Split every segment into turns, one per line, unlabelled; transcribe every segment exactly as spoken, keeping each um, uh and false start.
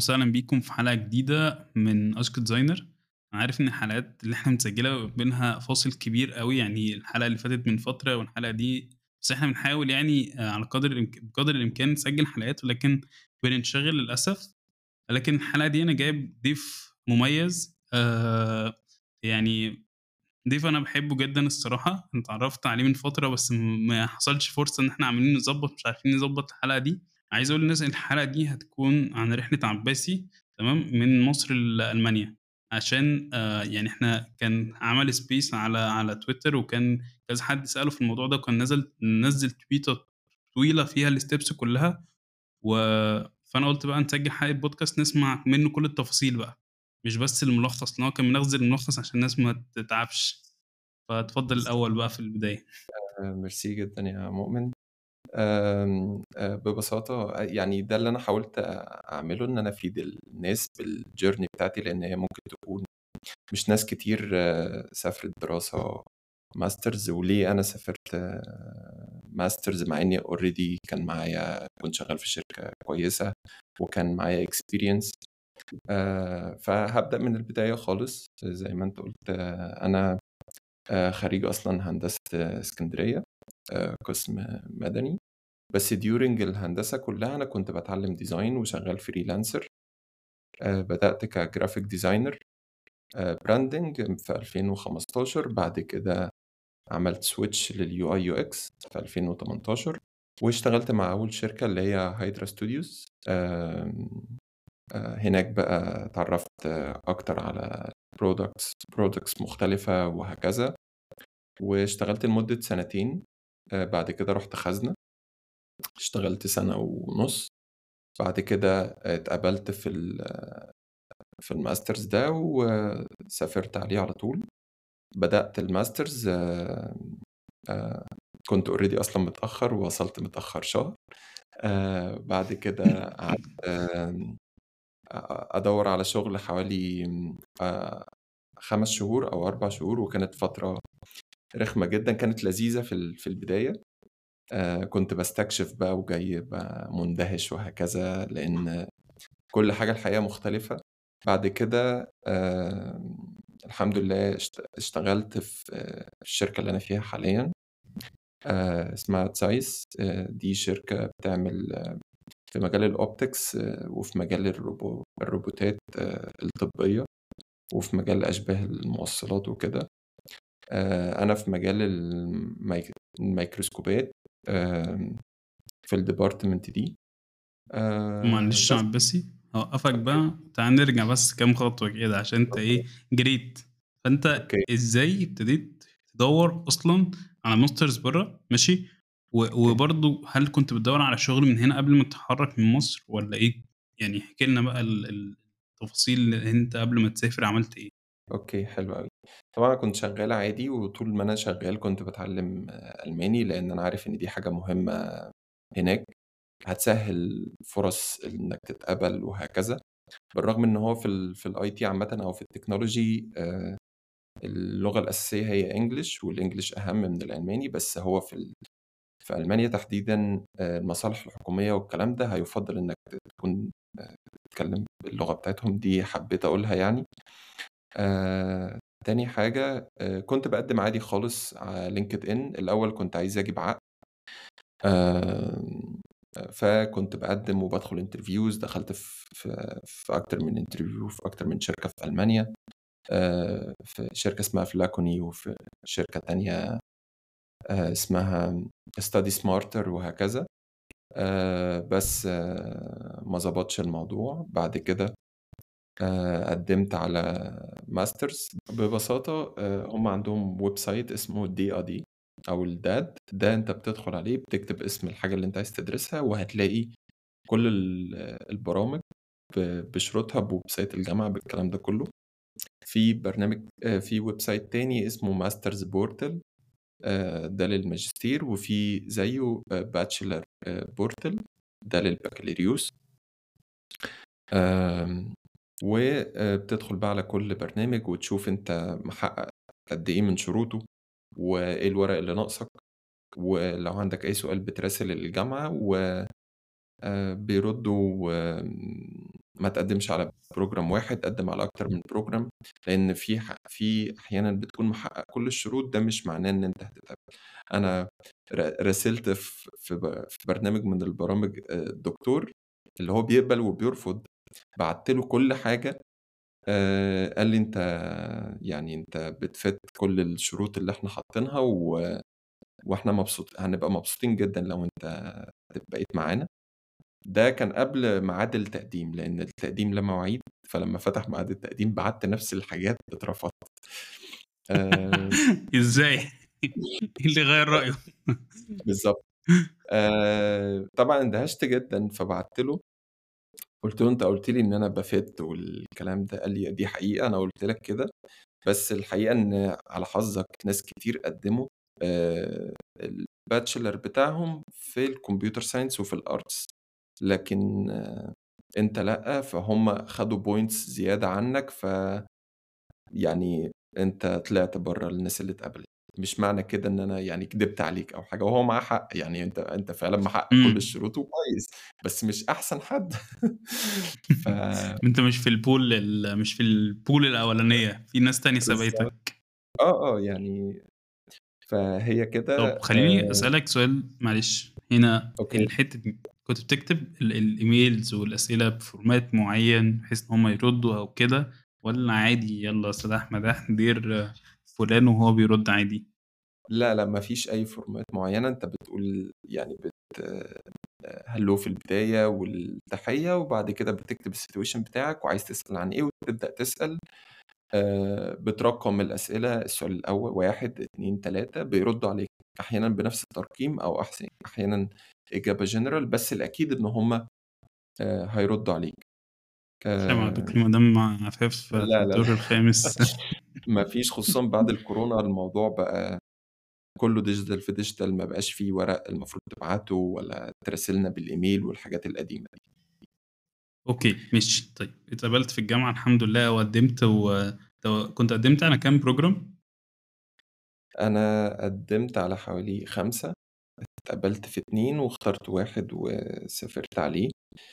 وسهلا بيكم في حلقة جديدة من أشك ديزاينر. أنا عارف إن الحلقات اللي إحنا بنسجلها بينها فاصل كبير قوي، يعني الحلقة اللي فاتت من فترة والحلقة دي، بس إحنا بنحاول يعني آه، على قدر الإمك- بقدر الإمكان نسجل حلقات، ولكن بننشغل للأسف. لكن الحلقة دي أنا جايب ضيف مميز، آه يعني ضيف أنا بحبه جدا الصراحة. أنا اتعرفت عليه من فترة بس م- ما حصلش فرصة إن إحنا عاملين نظبط، مش عارفين نظبط الحلقة دي. عايز أقول للناس إن الحلقة دي هتكون عن رحلة عباسي، تمام، من مصر لألمانيا. عشان آه يعني إحنا كان عمل سبيس على على تويتر، وكان كذا حد سأله في الموضوع ده، وكان نزل نزل تويتة طويلة فيها الستبس كلها. و فأنا قلت بقى نسجل حلقة بودكاست نسمع منه كل التفاصيل بقى، مش بس الملخص، لأن هو كان منزل الملخص عشان الناس ما تتعبش. فاتفضل الأول بقى في البداية.
آه، ميرسي جدا يا مؤمن. آم، آه، ببساطة آه، يعني ده اللي أنا حاولت أعمله، إن أنا أفيد الناس بالجيرني بتاعتي، لأن هي ممكن تكون مش ناس كتير آه، سافرت دراسة ماسترز. وليه أنا سافرت آه، ماسترز مع إني أوريدي كان معايا، كنت شغال في شركة كويسة وكان معايا experience. آه، فهبدأ من البداية خالص زي ما أنت قلت. آه، أنا آه، خريج أصلا هندسة آه، اسكندرية، آه، قسم مدني. بس during الهندسة كلها أنا كنت بتعلم ديزاين وشغال فريلانسر. آه، بدأت كجرافيك ديزاينر براندنج في ألفين وخمستاشر. بعد كده عملت سويتش لليو اي يو اكس في ألفين وتمنتاشر، واشتغلت مع أول شركة اللي هي هايدرا ستوديوز. هناك بقى اتعرفت آه، أكتر على برودكتس برودكتس مختلفة وهكذا. واشتغلت لمدة سنتين. آه، بعد كده رحت خزنة، اشتغلت سنة ونص. بعد كده اتقبلت في ال- في الماسترز ده وسافرت عليه على طول. بدأت الماسترز. آه، آه، كنت اوريدي أصلا متأخر، ووصلت متأخر شهر. آه، بعد كده قعدت آه، أدور على شغل حوالي آه، خمس شهور أو أربع شهور، وكانت فترة رخمة جدا، كانت لذيذة في ال- في البداية. آه، كنت بستكشف بقى وجاي بقى مندهش وهكذا، لأن كل حاجة الحقيقة مختلفة. بعد كده آه الحمد لله اشت- اشتغلت في آه، الشركة اللي أنا فيها حاليا. آه اسمها تسايس. آه دي شركة بتعمل آه، في مجال الأوبتكس، آه وفي مجال الروبو الروبوتات آه الطبية، وفي مجال أشباه الموصلات وكده. آه أنا في مجال الميك... الميكروسكوبات، آه في الديبارتمنت دي. آه
معلش يا
بس.
عباسي، هوقفك
أوكي.
بقى، تعال نرجع بس كام خطوة كده عشان انت
أوكي.
ايه جريت. فانت
أوكي.
ازاي ابتديت تدور اصلا على ماسترز بره؟ ماشي. و-
أوكي.
وبرضو هل كنت بتدور على شغل من هنا قبل ما تتحرك من مصر ولا ايه؟ يعني احكي لنا بقى ال- ال- التفاصيل، اللي انت قبل ما تسافر عملت ايه.
اوكي، حلو قوي. طبعا كنت شغال عادي، وطول ما انا شغال كنت بتعلم آه، الماني، لان انا عارف ان دي حاجة مهمة هناك، هتسهل فرص انك تتقبل وهكذا. بالرغم ان هو في ال في الاي تي عامة او في التكنولوجي، آه، اللغة الأساسية هي انجلش، والانجليش اهم من الالماني. بس هو في ال في ألمانيا تحديدا، آه، المصالح الحكومية والكلام ده هيفضل انك تكون آه، تتكلم باللغة بتاعتهم. دي حبيت اقولها يعني. آه، تاني حاجة، آه، كنت بقدم عادي خالص على لينكد إن. الأول كنت عايز أجيب عقد. آه، فكنت بقدم وبدخل انترفيوز. دخلت في في في أكتر من انترفيو في أكتر من شركة في ألمانيا. آه، في شركة اسمها فلاكوني، وفي شركة تانية آه، اسمها ستادي سمارتر وهكذا. آه، بس آه، ما ظبطش الموضوع. بعد كده آه، قدمت على ماسترز. ببساطة آه، هم عندهم ويب سايت اسمه دي ا دي أو الداد ده. أنت بتدخل عليه، بتكتب اسم الحاجة اللي أنت عايز تدرسها، وهتلاقي كل ال- البرامج ب- بشروطها، بويب سايت الجامعة بالكلام ده كله. في برنامج آه، في ويب سايت تاني اسمه ماسترز بورتل، ده للماجستير. وفي زيه باتشلر بورتل، ده للبكالوريوس. آم، وبتدخل بقى على كل برنامج وتشوف انت محقق قد ايه من شروطه، وايه الورق اللي ناقصك. ولو عندك اي سؤال بتراسل الجامعة، وبيردوا ما تقدّمش على program واحد، قدّم على أكتر من program، لإن في ح في أحيانًا بتكون محقق كل الشروط، ده مش معناه إن أنت هتتقبل. أنا ر راسلت في في ب في برنامج من البرامج آآ الدكتور اللي هو بيقبل وبيرفض، بعتّ له كل حاجة، آآ قال لي: "أنت يعني أنت بتfit كل الشروط اللي إحنا حاطينها و وإحنا مبسوط هنبقى مبسوطين جدًا لو أنت هت بقيت معانا." ده كان قبل ميعاد التقديم، لإن التقديم له مواعيد، فلمّا فتح ميعاد التقديم بعتّ نفس الحاجات، اترفضت. آآ
إزاي؟ إيه اللي غيّر رأيه؟
بالضبط. آآ طبعًا اندهشت جدًا، فبعتّ له قُلت له: "أنت قُلت لي إن أنا بafit والكلام ده." قال لي: "دي حقيقة، أنا قُلت لك كده، بس الحقيقة إن على حظك ناس كتير قدّموا آآ الbachelor بتاعهم في الcomputer science وفي الarts، لكن آه، أنت لأ، فهُم خدوا points زيادة عنّك، ف يعني أنت طلعت برّه الناس اللي اتقبلت. مش معنى كده إن أنا يعني كدبت عليك أو حاجة." وهو معاه حق، يعني أنت أنت فعلًا محقق كل
إمم.
الشروط وكويس، بس مش أحسن حد. ف
أنت مش في الpool ال مش في الpool الأولانية، في ناس تانية
بالضبط.
سبقتك.
آه، آه، يعني فهي كده.
طب خلّيني
آآ
أسألك سؤال معلش، هنا
أوكي.
الحتّة دي، كنت بتكتب ال الemails والأسئلة بفورمات معيّن بحيث إن هم يردوا أو كده، والّا عادي يالّا سداح مداح دير فلان وهو بيرد عادي؟
لا، لأ، ما فيش أي فورمات معيّنة، أنت بتقول يعني بت hello في البداية والتحية، وبعد كده بتكتب الsituation بتاعك وعايز تسأل عن إيه وتبدأ تسأل. آآ بترقّم الأسئلة، السؤال الأول واحد، اتنين، تلاتة بيردوا عليك أحيانًا بنفس الترقيم أو أحس أحيانًا إجابة general، بس الأكيد إن هم آآ هيردوا عليك.
سلام عليكم
آآ
مدام عفاف في
لا، لا، لا،
الدور الخامس.
ما فيش، خصوصًا بعد الكورونا الموضوع بقى كُلّه digital في digital، ما بقاش في ورق المفروض تبعته ولا تراسلنا بالإيميل والحاجات القديمة دي.
أوكي ماشي، طيب اتقبلت في الجامعة الحمد لله وقدّمت و تو كنت قدّمت على كام program؟
أنا قدّمت على حوالي خمسة، اتقبلت في اتنين واخترت واحد وسافرت عليه.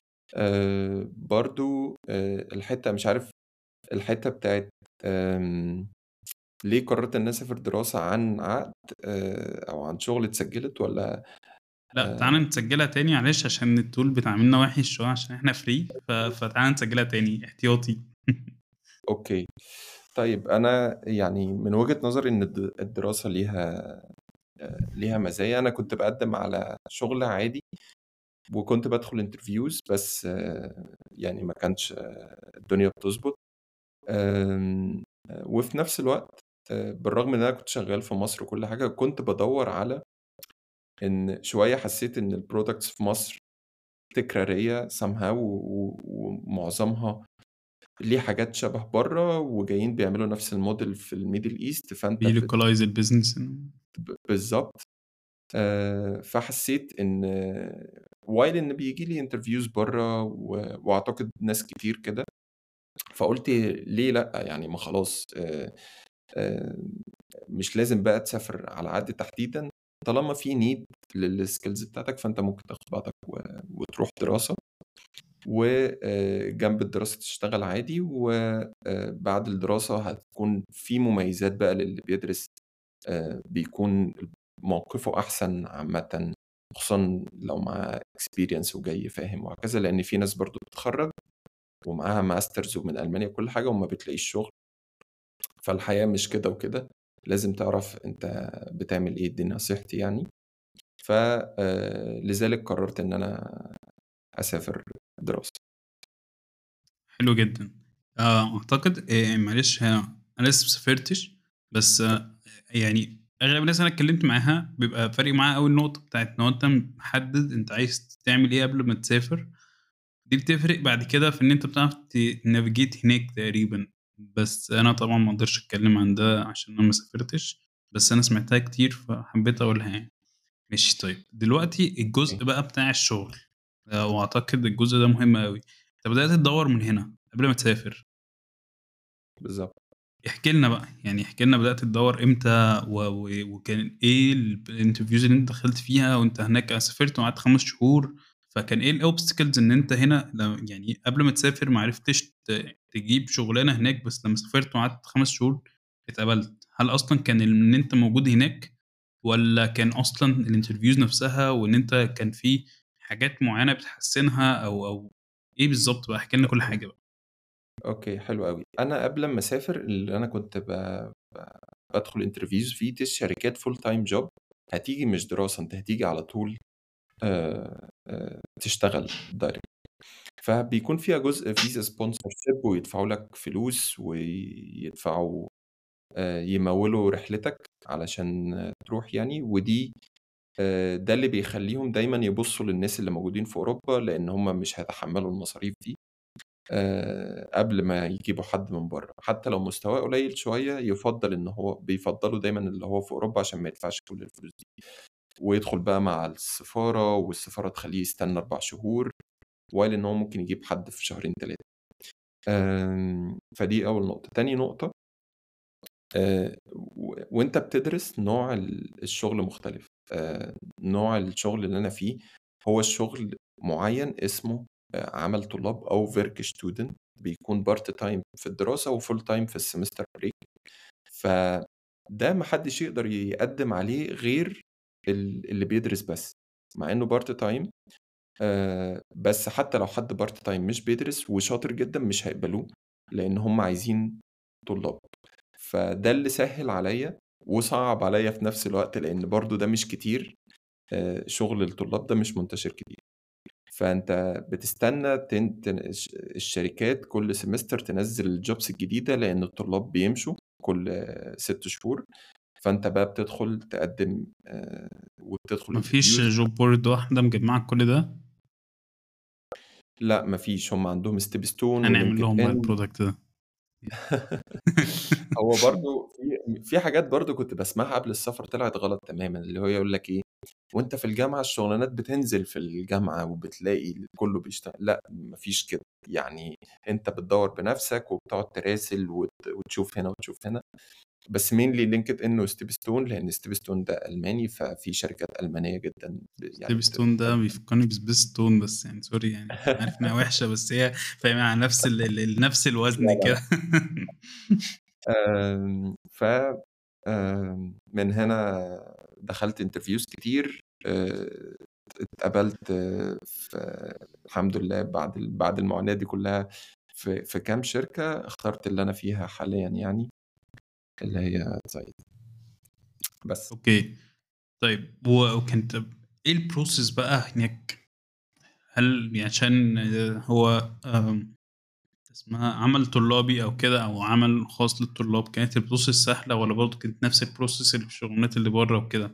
آآ برضه آآ الحتّة مش عارف الحتّة بتاعة آمم ليه قررت إن أنا أسافر دراسة عن عقد آآ أو عن شغل اتسجّلت والّا
لأ تعالَ
آآ
نسجّلها تاني معلش عشان الtool بتعاملنا وِحِش شوية عشان إحنا free ف فتعالَ نسجّلها تاني احتياطي.
أوكي. طيب أنا يعني من وجهة نظري إن الد الدراسة ليها آآ ليها مزايا. أنا كنت باقدّم على شغل عادي وكنت بادخل interviews، بس آه، يعني ما كانش آه، الدنيا بتضبط. آمم وفي نفس الوقت آآ بالرغم إن أنا كنت شغّال في مصر وكل حاجة، كنت بادوّر على إن شوية حسّيت إن الproducts في مصر تكرارية somehow و و ومعظمها ليه حاجات شبه برّه وجايين بيعملوا نفس الmodel في الmiddle east، فأنت بت
بيlocalize الbusiness.
ب بالضبط. آآ فحسّيت إن while إن بييجي لي interviews برّه و وأعتقد ناس كتير كده، فقُلت ليه لأ، يعني ما خلاص آآ آآ مش لازم بقى تسافر على عقد تحديدًا، طالما في need للskills بتاعتك، فأنت ممكن تاخد بعضك و وتروح دراسة، وآآ جنب الدراسة تشتغل عادي، وآآ بعد الدراسة هتكون في مميزات بقى للي بيدرس، آآ بيكون موقفه أحسن عامةً، خصوصًا لو معاه experience وجاي فاهم وهكذا، لإن في ناس برضه بتتخرّج ومعاها ماسترز ومن ألمانيا وكل حاجة وما بتلاقيش شغل. فالحياة مش كده وكده، لازم تعرف أنت بتعمل إيه، دي نصيحتي يعني. ف آآ لذلك قررت إن أنا أسافر دراسة.
حلو جدًا. آه، أعتقد آآ معلش هي أنا لسه ما سافرتش، بس آه، يعني أغلب الناس أنا اتكلمت معاها بيبقى فارق معاها أوي النقطة بتاعة إن هو أنت محدد أنت عايز تعمل إيه قبل ما تسافر، دي بتفرق بعد كده في إن أنت بتعرف ت navigate هناك تقريبًا. بس أنا طبعًا ما اقدرش أتكلم عن ده عشان أنا ما سافرتش، بس أنا سمعتها كتير فحبيت أقولها يعني. ماشي طيب، دلوقتي
إيه،
الجزء بقى بتاع الشغل، آآ وأعتقد الجزء ده مهم أوي. أنت بدأت تدوّر من هنا قبل ما تسافر،
بالضبط.
احكِ لنا بقى، يعني احكِ لنا بدأت تدوّر إمتى و و وكان إيه ال الinterviews اللي أنت دخلت فيها وأنت هناك؟ سافرت وقعدت خمس شهور، فكان إيه الobstacles إن أنت هنا ل يعني قبل ما تسافر ما عرفتش ت تجيب شغلانة هناك، بس لمّا سافرت وقعدت خمس شهور اتقبلت؟ هل أصلًا كان إن أنت موجود هناك والّا كان أصلًا الinterviews نفسها وإن أنت كان في حاجات معيّنة بتحسّنها أو أو إيه بالضبط بقى؟ احكِ لنا كل
أوكي.
حاجة بقى.
أوكي، حلو أوي. أنا قبل أمّا أسافر اللي أنا كنت ب ب بادخل interviews في دي شركات full time job هتيجي مش دراسة، أنت هتيجي على طول آآ آآ تشتغل direct. فبيكون فيها جزء فيزا sponsorship ويدفعوا لك فلوس ويدفعوا آآ يموّلوا رحلتك علشان تروح يعني، ودي آآ ده اللي بيخلّيهم دايمًا يبُصّوا للناس اللي موجودين في أوروبا، لإن هم مش هيتحمّلوا المصاريف دي آآ قبل ما يجيبوا حد من برّه، حتى لو مستواه قليل شوية يُفضّل إن هو بيفضّلوا دايمًا اللي هو في أوروبا عشان ما يدفعش كل الفلوس دي، ويدخل بقى مع السفارة والسفارة تخلّيه يستنى أربع شهور، while إن هو ممكن يجيب حد في شهرين، تلاتة. آمم فدي أول نقطة. تاني نقطة آآ و وأنت بتدرس نوع ال الشغل مختلف. آآ نوع الشغل اللي أنا فيه هو الشغل معيّن اسمه آآ عمل طلاب أو Werkstudent بيكون part time في الدراسة وfull time في الsemester break. فده ما حدّش يقدر يقدّم عليه غير ال اللي بيدرس بس، مع إنه part time آآ بس حتى لو حد part time مش بيدرس وشاطر جدًا مش هيقبلوه، لإن هم عايزين طلاب. فده اللي سهِّل عليّا وصعّب عليّا في نفس الوقت، لإن برضه ده مش كتير، آآ شغل الطلاب ده مش منتشر كتير. فأنت بتستنى تن تن الش الشركات كل semester تنزّل الjobs الجديدة، لإن الطلاب بيمشوا كل ست شهور، فأنت بقى بتدخل تقدّم آآ
ما
وبتدخل
فيش
interviews.
job board واحدة مجمّعة كل ده؟
لأ ما فيش، هم عندهم stepstone
هنعمل لهم بقى
وLinkedIn.
الproduct ده.
هو برضه في في حاجات برضه كنت باسمعها قبل السفر طلعت غلط تمامًا، اللي هو يقول لك إيه، وأنت في الجامعة الشغلانات بتنزل في الجامعة وبتلاقي كُلّه بيشتغل، لأ ما فيش كده، يعني أنت بتدوّر بنفسك وبتقعد تراسل وت وتشوف هنا وتشوف هنا، بس mainly LinkedIn وstepstone لإن stepstone ده ألماني، ففي شركات ألمانية جدًا ب يعني بت
stepstone ده
بتقدم.
بيفكّرني بSpaceTone بس يعني sorry يعني أنا عارف إنها وحشة بس هي فاهم على نفس ال ال ال نفس
لا،
الوزن
لا، لأ.
كده.
آمم ف آمم من هنا دخلت interviews كتير. آآ اتقبلت في الحمد لله بعد ال بعد المعاناة دي كلّها في في كام شركة، اخترت اللي أنا فيها حاليًا يعني، اللي هي زايد. بس.
أوكي. طيب و وكان طب إيه الprocess بقى هناك؟ هل يعني عشان هو آمم اسمها عمل طلابي أو كده أو عمل خاص للطلاب، كانت الprocess سهلة والّا برضه كانت نفس الprocess اللي في الشغلانات اللي برّه وكده؟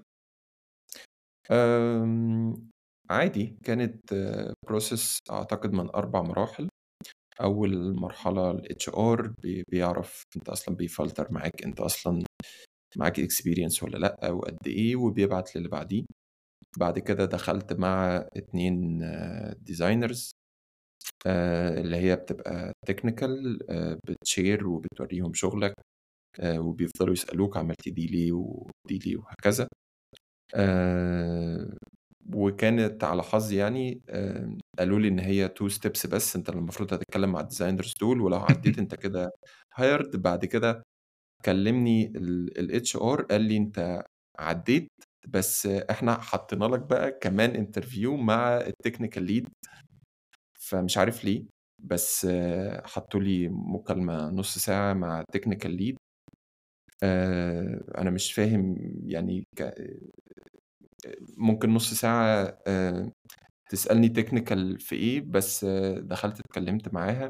آمم عادي كانت process أعتقد من أربع مراحل. أول مرحلة الHR بي بيعرف أنت أصلًا بيفلتر معاك أنت أصلًا معاك experience والّا لأ وقد إيه، وبيبعت للي بعديه. بعد كده دخلت مع اتنين designers آآ اللي هي بتبقى technical آآ بتshare وبتورّيهم شغلك آآ وبيفضلوا يسألوك عملت دي ليه ودي ليه وهكذا. آآ وكانت على حظي يعني آآ قالوا لي إن هي two steps بس، أنت المفروض هتتكلم مع الdesigners دول ولو عدّيت أنت كده hired. بعد كده كلّمني ال الHR قال لي: "أنت عدّيت بس إحنا حطينا لك بقى كمان interview مع الtechnical lead." فمش عارف ليه، بس حطّوا لي مكالمة نُص ساعة مع technical lead. آآ أنا مش فاهم يعني ك آآ ممكن نُص ساعة آآ تسألني technical في إيه، بس دخلت اتكلّمت معاها.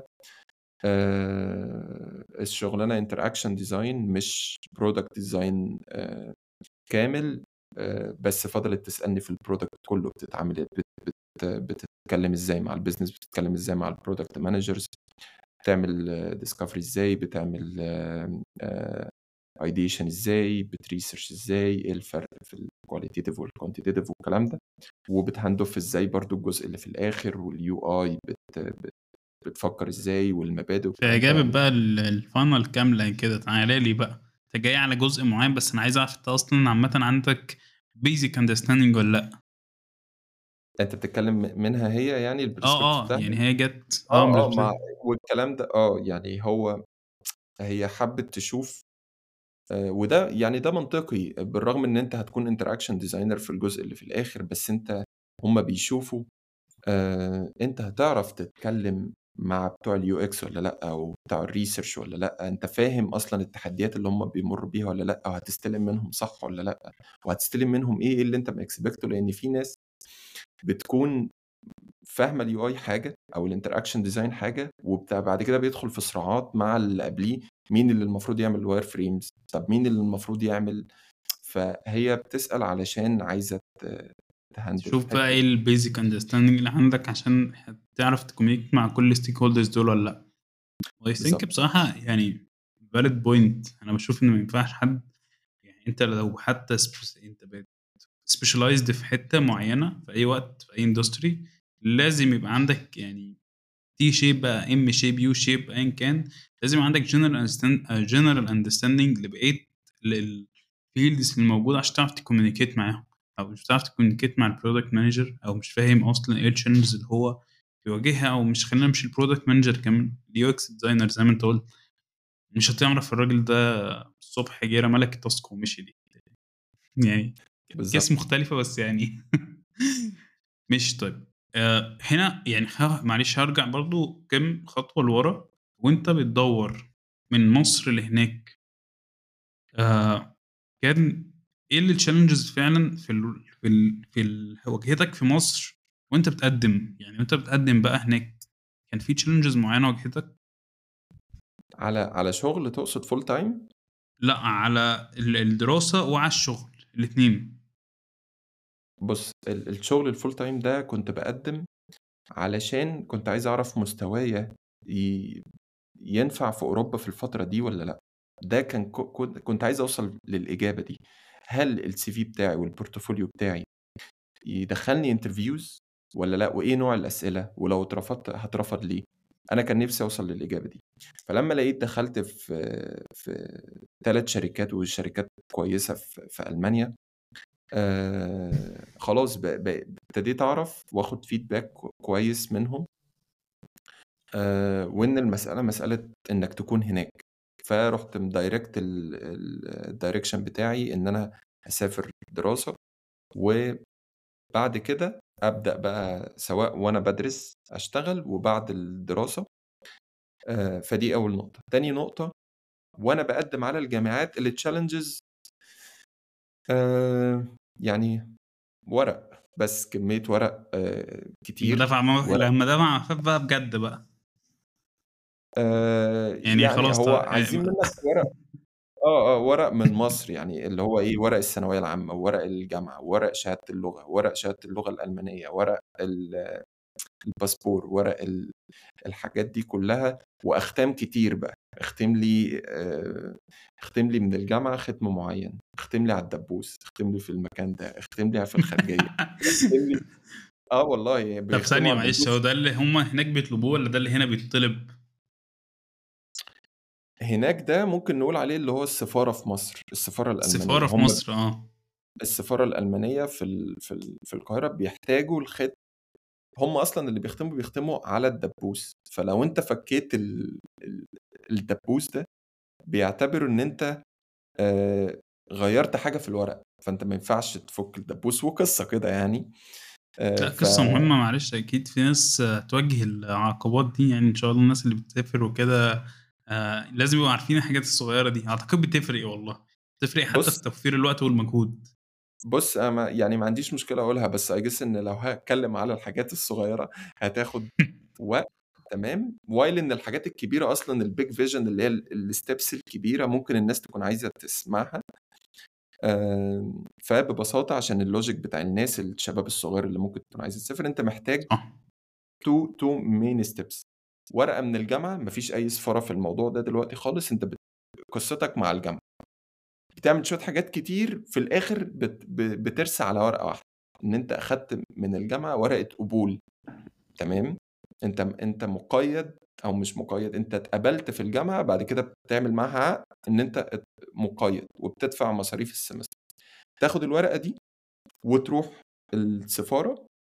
آآ الشغلانة interaction design مش product design آآ كامل. آآ بس فضلت تسألني في الproduct كُلّه بتتعامل بت بت بتتكلّم إزاي مع الbusiness، بتتكلّم إزاي مع الproduct managers، بتعمل discovery إزاي، بتعمل آآ ideation إزاي، بتresearch إزاي، إيه الفرق في الqualitative والquantitative والكلام ده، وبتhand off إزاي برضه الجزء اللي في الآخر والUI بت بت بتفكّر إزاي والمبادئ
فهي
والكلام ده
جابت
يعني.
بقى ال الfunnel كاملة كده، تعالَ لي بقى، أنت جاي على جزء معيّن بس أنا عايز أعرف أنت أصلًا عامةً عندك basic understanding والّا لأ؟
أنت بتتكلم م منها هي يعني
آه،
الperspective
آه،
بتاعها؟
يعني هي جات آه
آه، آه،
بالض
مع والكلام ده آه، يعني هو هي حَبِّت تشوف آآ وده يعني ده منطقي، بالرغم إن أنت هتكون interaction designer في الجزء اللي في الآخر، بس أنت هُم بيشوفوا آآ أنت هتعرف تتكلم مع بتوع الUX والّا لأ، وبتوع الresearch والّا لأ، أنت فاهم أصلًا التحديات اللي هُم بيمرّوا بيها والّا لأ، وهتستلم منهم صح والّا لأ، وهتستلم منهم إيه، إيه اللي أنت مexpecته لإن في ناس بتكون فاهمة الUI حاجة أو الinteraction design حاجة، وبت بعد كده بيدخل في صراعات مع اللي قبليه، مين اللي المفروض يعمل wireframes طب مين اللي المفروض يعمل فهي بتسأل علشان عايزة ت تهندل
تشوف بقى
الحتّة
إيه
دي.
الbasic understanding اللي عندك عشان ح تعرف تcommunicate مع كل الstakeholders دول والّا لأ. وI think
بالضبط.
بصراحة يعني valid point أنا باشوف إن ما ينفعش حد يعني أنت لو حتى سبس أنت بقيت specialized في حتّة معيّنة في أي وقت في أي industry لازم يبقى عندك يعني T shape بقى M shape U shape أيًا كان، لازم يبقى عندك general understand آآ general understanding لبقية ال الfields الموجودة عشان تعرف تcommunicate معاهم، أو مش هتعرف تcommunicate مع الproduct manager أو مش فاهم أصلًا إيه الchallenges اللي هو بيواجهها أو مش خلّينا مش الproduct manager كمان الUX designer زي ما أنت قُلت، مش هتعرف الراجل ده الصبح جه رمى لك الtask ومشي ليه، يعني
بالضبط.
case مختلفة بس يعني ماشي طيب آآ هنا يعني ه معلش هارجع برضه كام خطوة لورا، وأنت بتدوّر من مصر لهناك آآ كان إيه الchallenges فعلًا في ال في ال في ال واجهتك في مصر وأنت بتقدّم، يعني وأنت بتقدّم بقى هناك كان في challenges معيّنة واجهتك؟
على على شغل تقصد full time؟
لأ، على ال الدراسة وعلى الشغل الاتنين.
بُص ال الشغل الfull time ده كنت باقدّم علشان كنت عايز أعرف مستوايا ي ينفع في أوروبا في الفترة دي والّا لأ، ده كان ك كنت كنت عايز أوصل للإجابة دي، هل الCV بتاعي والportfolio بتاعي يدخّلني interviews والّا لأ، وإيه نوع الأسئلة، ولو اترفضت هاترفض ليه؟ أنا كان نفسي أوصل للإجابة دي، فلمّا لقيت دخلت في في تلات شركات وشركات كويسة في في ألمانيا، آآ خلاص ب ب ابتديت أعرف وآخد feedback ك كويس منهم آآ وإن المسألة مسألة إنك تكون هناك، فرُحت مdirect ال ال الdirection بتاعي إن أنا هاسافر دراسة، وبعد كده أبدأ بقى سواء وأنا بادرس أشتغل وبعد الدراسة آآ فدي أول نقطة، تاني نقطة وأنا باقدّم على الجامعات الchallenges آآ يعني ورق، بس كمية ورق آآ
لمّا
كتير،
دفع م
ورق
لمّا دفع خَد بقى بجد بقى.
آآ
يعني
يعني
خلاص ت
هو
آآ
عايزين
م
منّك ورق آه، آه، ورق من مصر يعني اللي هو إيه، ورق الثانوية العامة، وورق الجامعة، وورق شهادة اللغة، ورق شهادة اللغة الألمانية، ورق ال الباسبور، ورق ال الحاجات دي كلّها، وأختام كتير بقى، اختم لي آآ اختم لي من الجامعة ختم معيّن، اختم لي على الدبوس، اختم لي في المكان ده، اختم لي في الخارجية، اختم لي آه والله
طب
بيختموا
ثانية
على
معلش، هو
الدبوس.
ده اللي هم هناك بيطلبوه والّا ده اللي هنا بيتطلب؟
هناك ده ممكن نقول عليه اللي هو السفارة في مصر، السفارة
السفارة
الألمانية،
في
هم
مصر آه.
السفارة الألمانية في ال في ال في القاهرة بيحتاجوا الخت هم أصلًا اللي بيختموا، بيختموا على الدبوس، فلو أنت فكيت ال ال الدبوس ده، بيعتبروا إن أنت آآ غيّرت حاجة في الورق، فأنت ما ينفعش تفُك الدبوس وقصة كده يعني آآ
لأ
ف
قصة مهمة معلش أكيد في ناس هتواجه العقبات دي يعني إن شاء الله الناس اللي بتسافر وكده آآ لازم يبقوا عارفين الحاجات الصغيرة دي، أعتقد بتفرق والله، بتفرق حتى
بُص
في توفير الوقت والمجهود.
بُص أنا ما يعني ما عنديش مشكلة أقولها، بس I guess إن لو هاتكلم على الحاجات الصغيرة هتاخد وقت تمام، while إن الحاجات الكبيرة أصلًا الbig vision اللي هي ال الsteps الكبيرة ممكن الناس تكون عايزة تسمعها، آمم، فببساطة عشان الlogic بتاع الناس الشباب الصغير اللي ممكن تكون عايزة تسافر، أنت محتاج
صح.
two two main steps ورقة من الجامعة، ما فيش أي سفارة في الموضوع ده دلوقتي خالص، أنت بت قصتك مع الجامعة، بتعمل شوية حاجات كتير، في الآخر بت ب بترسى على ورقة واحدة، إن أنت أخدت من الجامعة ورقة قبول، تمام؟ أنت م أنت مُقيّد أو مش مُقيّد، أنت اتقبلت في الجامعة، بعد كده بتعمل معاها عقد إن أنت ات مُقيّد وبتدفع مصاريف السمستر، تاخد الورقة دي وتروح السفارة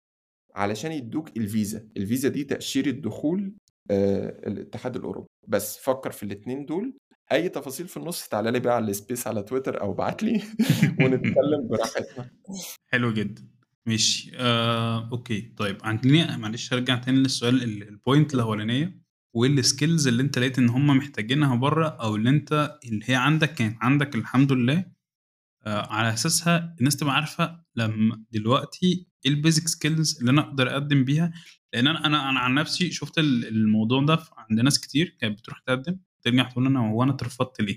علشان يدّوك الفيزا، الفيزا دي تأشيرة دخول آآ الاتحاد الأوروبي، بس فكّر في الاتنين دول، أي تفاصيل في النُص تعالَ لي بقى على الspace على تويتر أو ابعت لي ونتكلّم براحتنا.
حلو جدًا، ماشي. آآ أوكي، طيب عندنا معلش هارجع تاني للسؤال ال الpoint الأولانية، وإيه الskills اللي أنت لقيت إن هم محتاجينها برّه أو اللي أنت اللي هي عندك كانت عندك الحمد لله، آآ على أساسها الناس تبقى عارفة لمّا دلوقتي إيه الbasic skills اللي أنا أقدر أقدّم بيها، لإن أنا أنا أنا عن نفسي شُفت ال الموضوع ده ف عند ناس كتير كانت بتروح تقدّم، ترجع تقول أنا هو أنا اترفضت ليه؟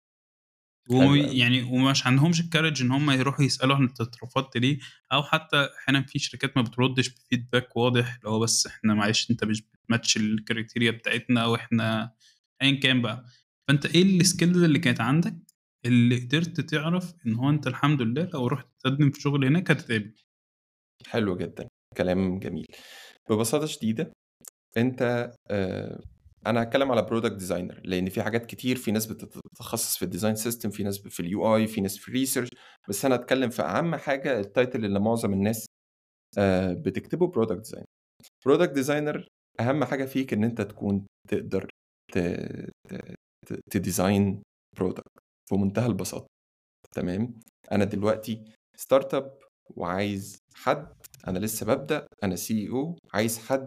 حلو أوي.
ويعني ومش عندهمش الcourage إن هم يروحوا يسألوا أنت اترفضت ليه، أو حتى أحيانًا في شركات ما بتردش بfeedback واضح، اللي هو بس إحنا معلش أنت مش بتmatch الcriteria بتاعتنا أو إحنا أيًا كان بقى. فأنت إيه الskills اللي كانت عندك اللي قدرت تعرف إن هو أنت الحمد لله لو رُحت تقدّم في شغل هناك هتتقبل؟
حلو جدًا، كلام جميل. ببساطة شديدة أنت آآ أنا هاتكلّم على product designer لإن في حاجات كتير، في ناس بتت بتتخصص في الdesign system، في ناس في الUI، في ناس في الresearch، بس أنا هاتكلّم في أهم حاجة الtitle اللي معظم الناس آآ بتكتبه product designer. product designer أهم حاجة فيك إن أنت تكون تقدر ت ت ت تdesign product بمنتهى البساطة، تمام؟ أنا دلوقتي startup وعايز حد، أنا لسه بابدأ، أنا سي إي أو عايز حد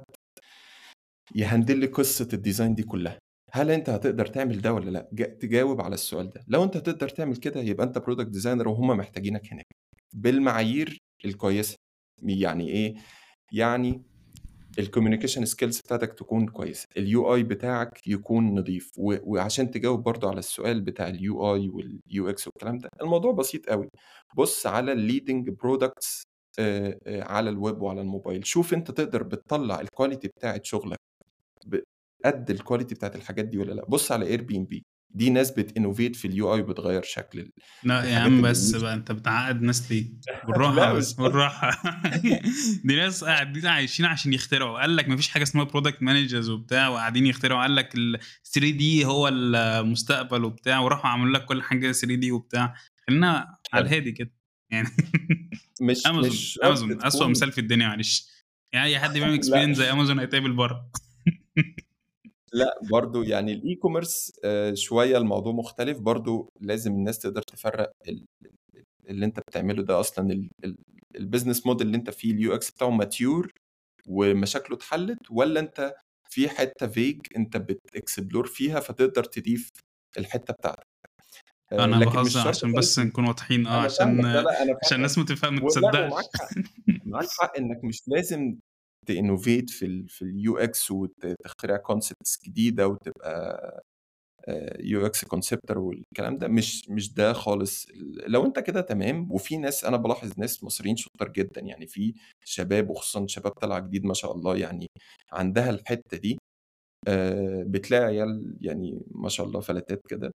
يهندل لي قصة الdesign دي كلّها. هل أنت هتقدر تعمل ده والّا لأ؟ ج تجاوب على السؤال ده. لو أنت تقدر تعمل كده يبقى أنت product designer وهُم محتاجينك هناك، بالمعايير الكويسة. يعني إيه؟ يعني الcommunication skills بتاعتك تكون كويسة، الUI بتاعك يكون نضيف، و وعشان تجاوب برضه على السؤال بتاع الUI والUX والكلام ده، الموضوع بسيط أوي. بُص على الleading products آآ، آآ، على الweb وعلى الموبايل، شوف أنت تقدر بتطلّع الquality بتاعة شغلك ب قد الquality بتاعة الحاجات دي والّا لأ. بُص على Airbnb، دي ناس بتinnovate في الUI وبتغيّر شكل ال
لأ يا
الحاجات
عم
اللي
بس
الuser
بقى أنت بتعقّد ناس ليه؟ بالراحة
لأ مش
بس، بالراحة. دي ناس قاعدين عايشين عشان يخترعوا، قال لك ما فيش حاجة اسمها product managers وبتاع وقاعدين يخترعوا، قال لك الثري دي هو المستقبل وبتاع، وراحوا عملوا لك كل حاجة ثري دي وبتاع. خلّينا على
حلو.
الهادي كده يعني.
مش
أمازون،
مش شرط
أمازون أسوأ
تكون
مثال في الدنيا معلش، يعني أي حد بيعمل
لأ.
experience زي أمازون هيتقبل برّه.
لأ، برضه يعني الe-commerce آآ شوية الموضوع مختلف، برضه لازم الناس تقدر تفرّق ال ال اللي أنت بتعمله ده أصلًا ال ال الbusiness model اللي أنت فيه الUX بتاعه mature ومشاكله اتحلّت، والّا أنت في حتّة vague أنت بتexplore فيها فتقدر تضيف الحتّة بتاعتك. آآ
أنا
لكن مش
باهزر
شرط
عشان
خالص
بس
إن
نكون واضحين آه،
أنا
عشان
فاهمك، لا، لأ، أنا
عشان
فاهمك
الناس ما تف ما
ولأ ومعاك
تصدّقش.
حق، معاك حق إنّك مش لازم تinnovate في ال في الUX وت تخترع concepts جديدة وتبقى آآ يو إكس conceptor والكلام ده، مش مش ده خالص. ال لو أنت كده تمام، وفي ناس أنا بالاحظ ناس مصريين شُطّار جدًا، يعني في شباب وخصوصًا شباب طالعة جديد ما شاء الله يعني عندها الحتّة دي، آآ بتلاقي عيال يعني ما شاء الله فلاتات كده.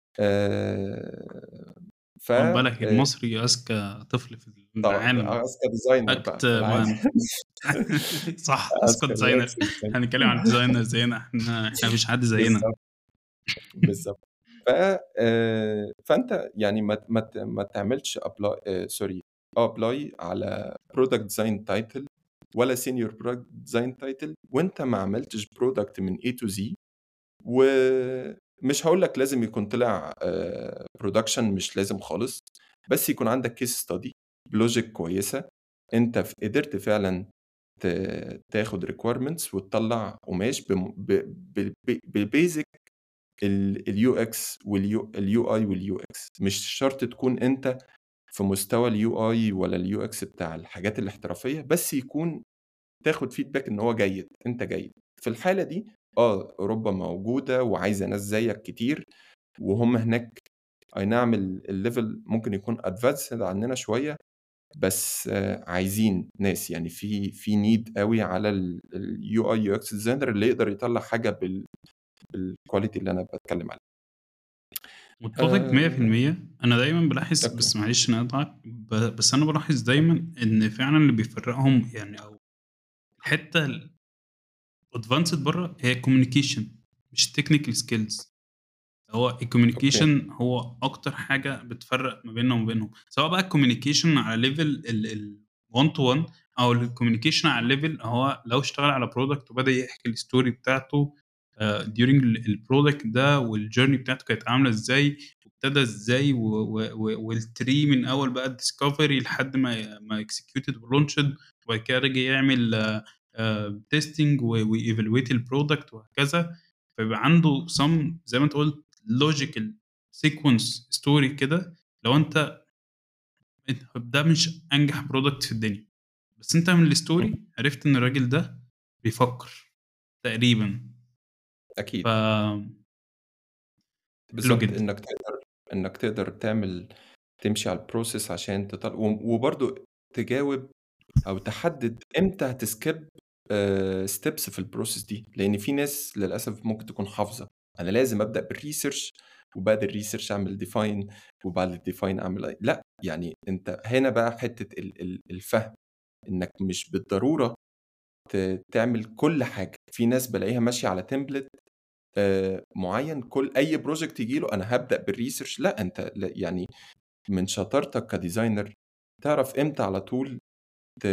آآ ف
خُد بالك
آآ
المصري أذكى طفل في
طبعًا
العالم.
أذكى designer بقى
أكت
في العالم.
ما صح، أذكى
أذكى
designer.
يو إكس designer.
هنتكلم عن الdesigner زينا، إحنا إحنا ما فيش حد زينا.
بالضبط، بالضبط. ف آآ، فأنت يعني ما ت ما ت ما تعملش apply آآ sorry apply على product design title ولا senior product design title وأنت ما عملتش product من A to Z. ومش هاقول لك لازم يكون طلع آآ production، مش لازم خالص، بس يكون عندك case study بlogic كويسة، أنت ف قدرت فعلًا ت تاخد requirements وتطلّع قماش بم ب ب ب بbasic ال الUX والU الUI والUX. مش شرط تكون أنت في مستوى الUI ولا الUX بتاع الحاجات الاحترافية، بس يكون تاخد feedback إن هو جيد، أنت جيد. في الحالة دي آه، أوروبا موجودة وعايزة ناس زيّك كتير، وهُم هناك أي نعم ال الlevel ممكن يكون advanced عننا شوية، بس آه، عايزين ناس، يعني في في need أوي على ال الUI UX designer اللي يقدر يطلّع حاجة بال بالquality اللي أنا باتكلم عليه.
متّفق
آآ
مية في المية. أنا دايمًا بالاحظ
أوكي،
بس معلش إني أقاطعك، ب بس أنا بالاحظ دايمًا إن فعلًا اللي بيفرّقهم يعني أو الحتّة الadvanced برّه هي الcommunication مش الtechnical skills. هو
أوكي،
الcommunication هو أكتر حاجة بتفرّق ما بيننا وما بينهم، سواء بقى الcommunication على level ال ال one to one أو الcommunication على الlevel هو لو اشتغل على product وبدأ يحكي الstory بتاعته آآ during ال الproduct ده والjourney بتاعته كانت عاملة إزاي، وابتدى إزاي و و و والtree من أول بقى الdiscovery لحد ما ما executed وlaunched وبعد كده رجع يعمل آآ testing و وevaluate الproduct وهكذا، فيبقى عنده some زي ما أنت قُلت logical sequence story كده. لو أنت أنت ده مش أنجح product في الدنيا، بس أنت من
إمم،
الstory عرفت إن الراجل ده بيفكّر تقريبًا. ف
أكيد.
حلو
بالضبط،
جدًا.
إنّك تقدر إنّك تقدر تعمل تمشي على الprocess عشان تطل و وبرضه تجاوب أو تحدد إمتى هتskip آآ steps في الprocess دي، لإن في ناس للأسف ممكن تكون حافظة، أنا لازم أبدأ بالresearch وبعد الresearch أعمل define وبعد الdefine أعمل أ لأ، يعني أنت هنا بقى حتّة ال ال الفهم، إنّك مش بالضرورة ت تعمل كل حاجة، في ناس بالاقيها ماشية على template آآ معيّن كل أي project ييجي له أنا هابدأ بالresearch لأ، أنت ل يعني من شطارتك كdesigner تعرف إمتى على طول ت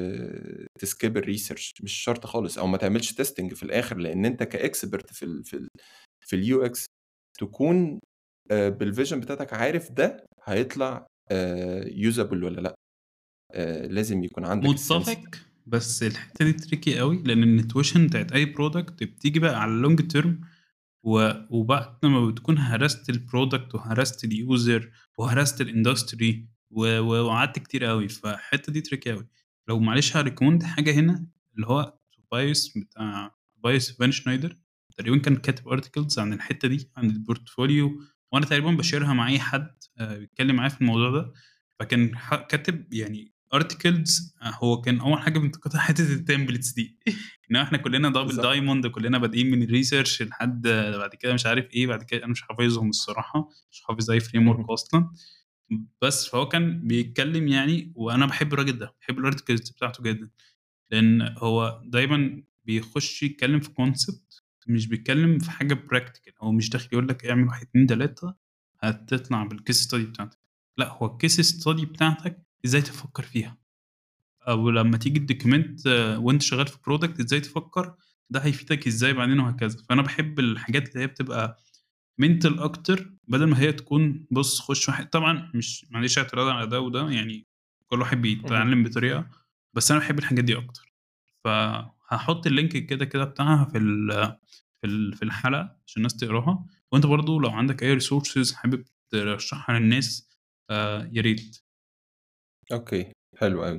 تskip الresearch مش شرط خالص، أو ما تعملش testing في الآخر، لإن أنت كexpert في ال في ال في الUX تكون آآ بالvision بتاعتك عارف ده هيطلع آآ usable والّا لأ، آآ لازم يكون عندك الsense
متّفق،
ده.
بس الحتّة دي tricky أوي، لإن الintuition بتاعة أي product بتيجي بقى على الlong term و وبعد ما بتكون هرست الproduct وهرست الuser وهرست الindustry و و وقعدت كتير أوي، فالحتّة دي tricky أوي. لو معلش هاrecommend حاجة هنا اللي هو Tobias بتاع Tobias Van Schneider تقريبًا كان كاتب articles عن الحتّة دي، عن الportfolio وأنا تقريبًا باشيرها مع أي حد آآ بيتكلّم معايا في الموضوع ده، فكان ح كاتب يعني articles آآ هو كان أول حاجة بينتقدها حتّة الtemplates دي. إن هو إحنا كلّنا double
بالضبط.
diamond كلّنا بادئين من الresearch لحد بعد كده مش عارف إيه، بعد كده أنا مش حافظهم الصراحة، مش حافظ أي framework
اهم،
أصلًا. بس فهو كان بيتكلّم يعني وأنا باحب الراجل ده، باحب الarticles بتاعته جدًا، لإن هو دايمًا بيخش يتكلّم في concept مش بيتكلّم في حاجة practical، هو مش داخل يقول لك اعمل واحد، اتنين، تلاتة هتطلع بالcase study بتاعتك، لأ هو الcase study بتاعتك إزاي تفكّر فيها. أو لمّا تيجي تdocument وأنت شغال في product إزاي تفكّر ده هيفيدك إزاي بعدين وهكذا. فأنا باحب الحاجات اللي هي بتبقى mental أكتر بدل ما هي تكون بُص خُش واحد طبعًا مش ما عنديش اعتراض على ده وده، يعني كل واحد
اهم.
بيتعلّم بطريقة، بس أنا باحب الحاجات دي أكتر. فهاحُط الlink كده، كده بتاعها في ال في ال في الحلقة عشان الناس تقراها، وأنت برضه لو عندك أي resources حابب ترشّحها للناس آآ يا ريت.
أوكي، حلو أوي.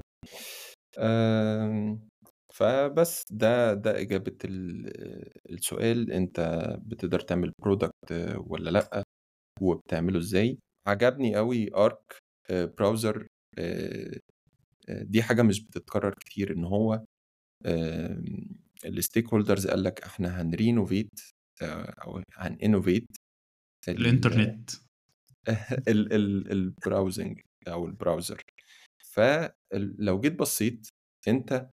آمم، فبس ده ده إجابة ال السؤال، أنت بتقدر تعمل product والّا لأ، وبتعمله إزاي؟ عجبني أوي Arc آآ browser آآ، دي حاجة مش بتتكرر كتير إن هو آمم، الstakeholders قال لك إحنا هنrenovate آآ، أو هنinnovate ال
الإنترنت.
ال ال الbrowsing أو الbrowser. فال لو جيت بصّيت أنت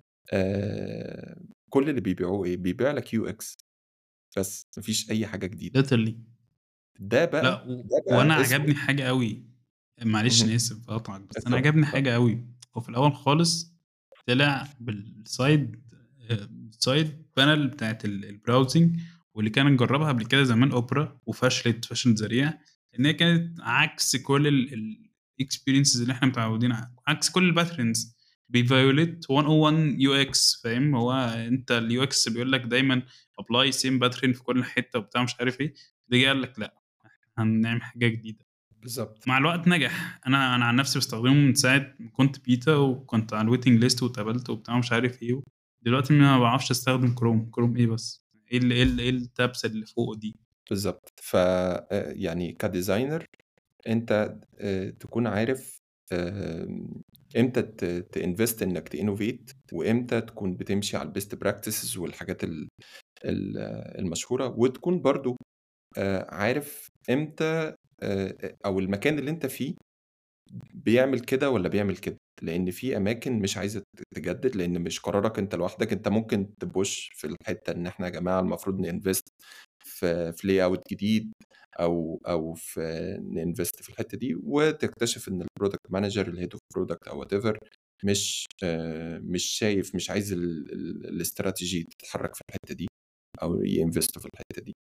آآ كل اللي بيبيعوه إيه، بيبيع لك يو إكس بس، ما فيش أي حاجة جديدة.
literally.
ده
لأ
بقى
و
ده
وأنا
بقى اسمه
عجبني حاجة أوي، معلش أنا
اهم،
آسف باقاطعك، بس أنا
اتفضل،
عجبني
اتفضل.
حاجة أوي. هو في الأول خالص طلع بالside آآ side panel بتاعة ال الbrowsing واللي كان مجرّبها قبل كده زمان Opera وفشلت فشل ذريع، إن هي كانت عكس كل ال الexperiences اللي إحنا متعودين ع عكس كل الpatterns بيviolate مية وواحد يو إكس فاهم؟ هو أنت الUX بيقول لك دايمًا apply same pattern في كل حتة وبتاع مش عارف إيه، ده جه قال لك لأ. هنعمل حاجة جديدة.
بالضبط،
مع الوقت نجح. أنا أنا عن نفسي باستخدمه من ساعة ما كنت بيتا وكنت على الwaiting list واتقبلت وبتاع ومش عارف إيه، دلوقتي ما باعرفش أستخدم كروم، كروم إيه بس! إيه ال إيه ال إيه الtabs اللي فوق دي؟
بالضبط. ف آآ يعني كdesigner أنت آآ تكون عارف آمم إمتى ت تinvest إنك تinnovate وإمتى تكون بتمشي على الbest practices والحاجات ال ال المشهورة، وتكون برضه آآ عارف إمتى آآ أو المكان اللي أنت فيه بيعمل كده والّا بيعمل كده، لإن في أماكن مش عايزة ت تجدد، لإن مش قرارك أنت لوحدك، أنت ممكن تpush في الحتة إن إحنا يا جماعة المفروض نinvest في في layout جديد أو أو في نinvest في الحتة دي، وتكتشف إن الproduct manager الhead of product أو whatever مش آآ مش شايف مش عايز ال ال الاستراتيجي تتحرّك في الحتّة دي أو يinvestوا في الحتّة دي.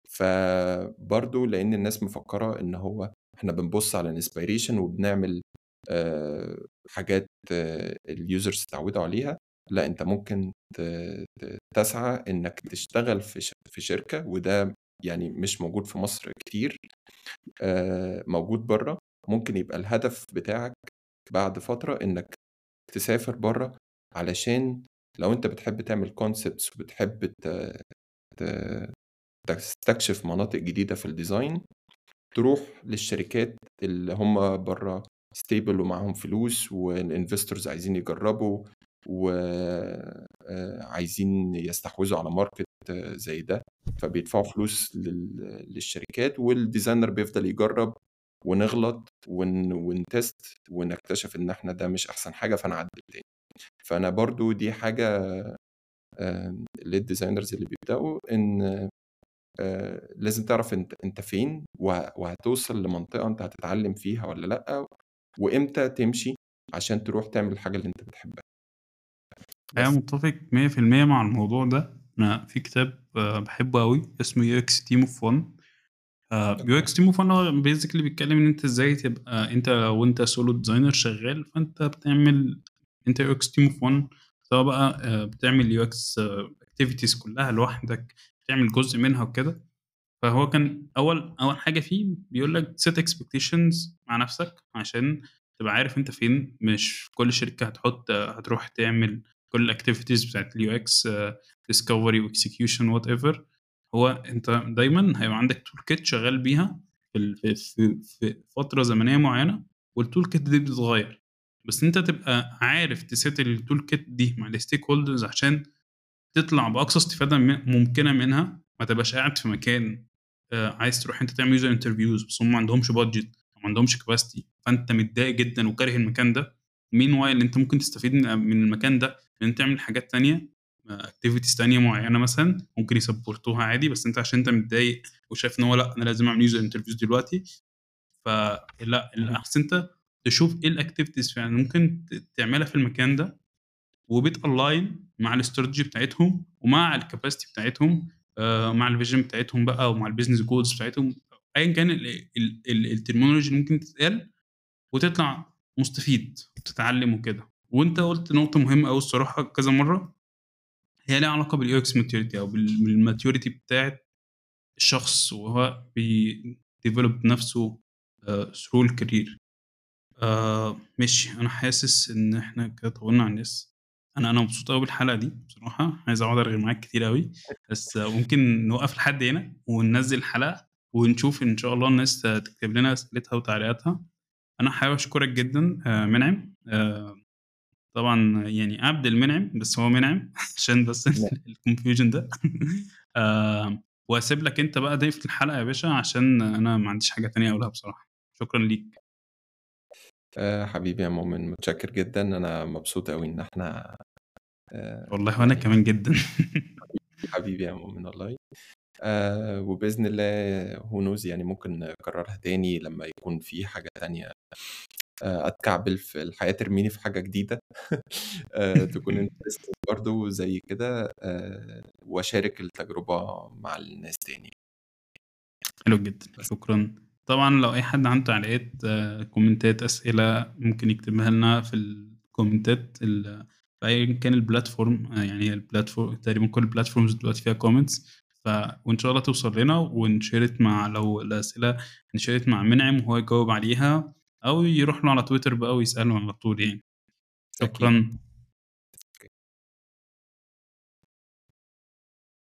فبرضه لإن الناس مفكّرة إن هو إحنا بنبُص على الinspiration وبنعمل آآ حاجات الusers اتعوّدوا عليها، لأ أنت ممكن ت ت تسعى إنّك تشتغل في ش في شركة، وده يعني مش موجود في مصر كتير، آآ موجود برّه. ممكن يبقى الهدف بتاعك بعد فترة إنّك تسافر برّه، علشان لو أنت بتحب تعمل concepts وبتحب ت ت تستكشف مناطق جديدة في الdesign، تروح للشركات اللي هم برّه stable ومعاهم فلوس والinvestors عايزين يجرّبوا و آآ عايزين يستحوذوا على market زي ده، فبيدفعوا فلوس لل للشركات والdesigner بيفضل يجرّب ونغلط ون ونtest ونكتشف إن إحنا ده مش أحسن حاجة فنعدّل تاني. فأنا برضه دي حاجة آآ للdesigners اللي بيبدأوا إن آآ لازم تعرف أنت أنت فين وه وهتوصل لمنطقة أنت هتتعلّم فيها والّا لأ، وإمتى تمشي عشان تروح تعمل الحاجة اللي أنت بتحبها.
أنا
بس.
متّفق مية في المية مع الموضوع ده. أنا في كتاب باحبه أوي اسمه يو إكس Team of One. آآ
أوكي.
يو إكس Team of One هو basically بيتكلّم إن أنت إزاي تبقى أنت لو أنت solo designer شغّال، فأنت بتعمل أنت يو إكس Team of One، سواء بقى آآ بتعمل يو إكس activities كلّها لوحدك، بتعمل جزء منها وكده. فهو كان أول أول حاجة فيه بيقول لك set expectations مع نَفْسك عشان تبقى عارف أنت فين. مش في كل شركة هتحُط هتروح تعمل كل الactivities بتاعة اليو إكس discovery وexecution whatever. هو أنت دايمًا هيبقى عندك toolkit شغّال بيها في ال في في في فترة زمنية معيّنة، والtoolkit دي بتتغيّر. بس أنت تبقى عارف تset الtoolkit دي مع الstakeholders عشان تطلع بأقصى استفادة م ممكنة منها، ما تبقاش قاعد في مكان آآ عايز تروح أنت تعمل user interviews بس هم ما عندهمش budget أو ما عندهمش capacity، فأنت متضايق جدًا وكاره المكان ده. meanwhile أنت ممكن تستفيد من من المكان ده إن أنت تعمل حاجات تانية، آآ activities تانية معيّنة مثلًا ممكن يسبورتوها عادي، بس أنت عشان أنت متضايق وشايف إن هو لأ، أنا لازم أعمل user interviews دلوقتي. فلأ،
اهم.
الأحسن أنت تشوف إيه الactivities فعلًا ممكن ت تعملها في المكان ده، وبتalign مع الstrategy بتاعتهم ومع الcapacity بتاعتهم، آآ مع الvision بتاعتهم بقى ومع الbusiness goals بتاعتهم، أيًا كان ال ال ال الterminology اللي ممكن تتقال، وتطلع مستفيد وتتعلم وكده. وأنت قُلت نقطة مهمة أوي الصراحة كذا مرّة، هي ليها علاقة بالUX maturity أو بال بالmaturity بتاعة الشخص وهو بيdevelop نَفْسه آآ through الcareer. آآ ماشي، أنا حاسس إن إحنا كده طوّلنا على الناس. أنا أنا مبسوط أوي بالحلقة دي بصراحة، عايز أقعد أرغي معاك كتير أوي، بس ممكن نوقّف لحد هنا وننزّل حلقة ونشوف إن شاء الله الناس ت تكتب لنا أسئلتها وتعليقاتها. أنا حابب أشكرك جدًا آآ مِنعِم. آآ طبعًا يعني عبد المنعم، بس هو مِنعِم عشان بس ال الconfusion ده. آآ وهاسيب لك أنت بقى ضيف الحلقة يا باشا عشان أنا ما عنديش حاجة تانية أقولها بصراحة. شكرًا ليك.
آآ حبيبي يا مؤمن، متشكر جدًا، أنا مبسوط أوي إن إحنا آآ
والله وأنا
يعني
كمان جدًا.
حبيبي يا مؤمن والله. آآ وبإذن الله who knows يعني ممكن نكررها تاني لمّا يكون في حاجة تانية آآ أتكعبل في الحياة ترميني في حاجة جديدة آآ تكون interesting برضه زي كده آآ وأشارك التجربة مع الناس تاني.
حلو جدًا،
بس.
شكرًا. طبعًا لو أي حد عنده تعليقات، آه، كومنتات، أسئلة، ممكن يكتبها لنا في الكومنتات ال في أيًا كان الplatform. آآ يعني هي الplatform تقريبًا كل الplatforms دلوقتي فيها comments. ف وإن شاء الله توصل لنا ونshare it مع لو الأسئلة نshare it مع مِنعِم وهو يجاوب عليها، أو يروح له على تويتر بقى ويسأله على طول يعني.
أكيد.
شكرًا.